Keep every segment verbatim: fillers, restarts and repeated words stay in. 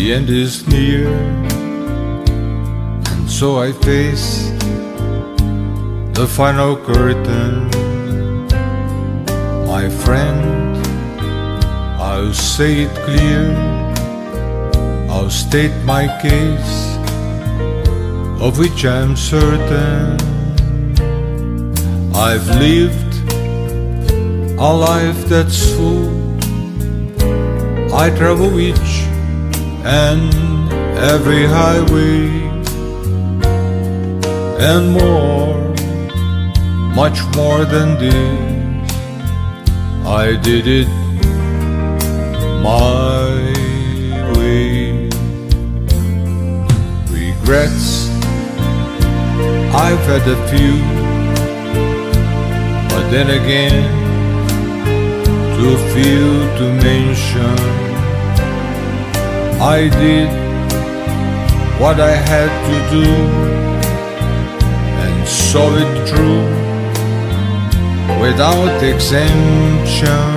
The end is near, and so I face the final curtain. My friend, I'll say it clear, I'll state my case, of which I'm certain. I've lived a life that's full. I travel each and every highway, and more, much more than this. I did it my way. Regrets, I've had a few, but then again, too few to mention. I did what I had to do and saw it through without exemption.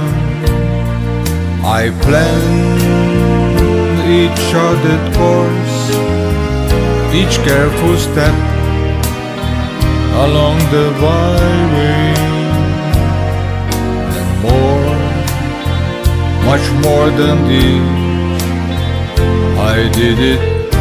I planned each charted course, each careful step along the byway, and more, much more than this, I did it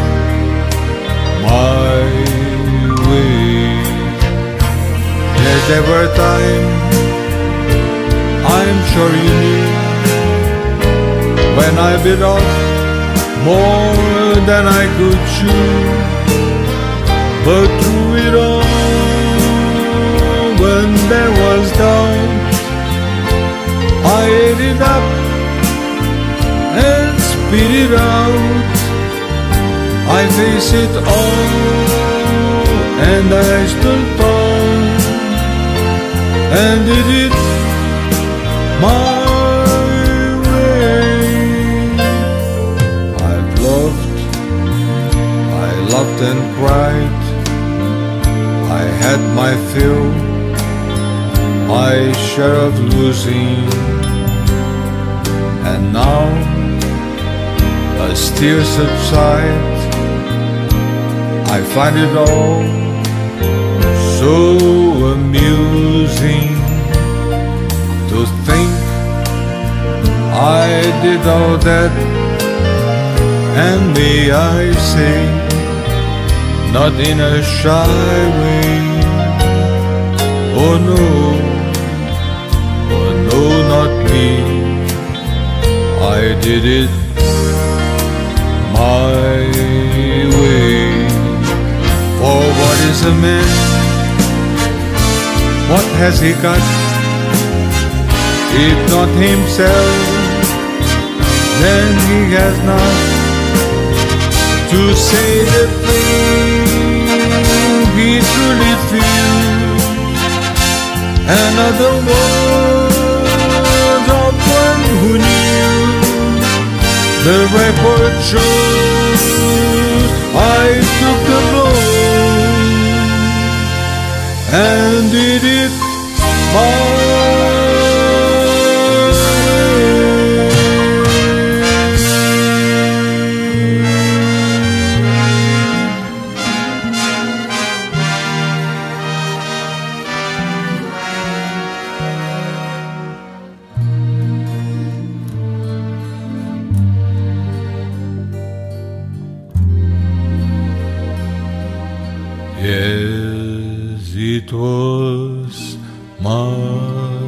my way. Yes, there were times, I'm sure you knew, when I bit off more than I could chew. But through it all, when there was doubt, I ate it up and spit it out. I face it all, and I stood tall, and did it my way. I've loved, I loved and cried, I had my fill, my share of losing, and now, as tears subside, I find it all so amusing to think I did all that, and may I say, not in a shy way. Oh no, oh no, not me. I did it my way. For what is a man? What has he got? If not himself, then he has not to say the thing he truly feels. Another word of one who knew. The record shows I took the blow and did it my Yes, it was my